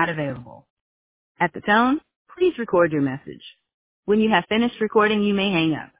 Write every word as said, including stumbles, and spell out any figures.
not available. At the tone, please record your message. When you have finished recording, you may hang up.